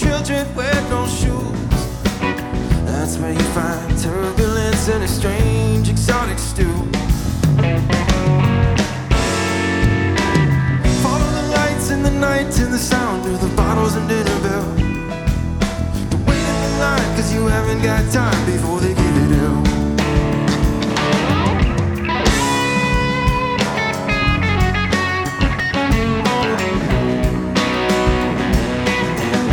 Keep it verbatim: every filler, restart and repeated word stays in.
children wear no shoes. That's where you find turbulence and a strange exotic stew. Follow the lights in the night to the sound of the bottles and dinner bell. Don't wait in the line cause you haven't got time.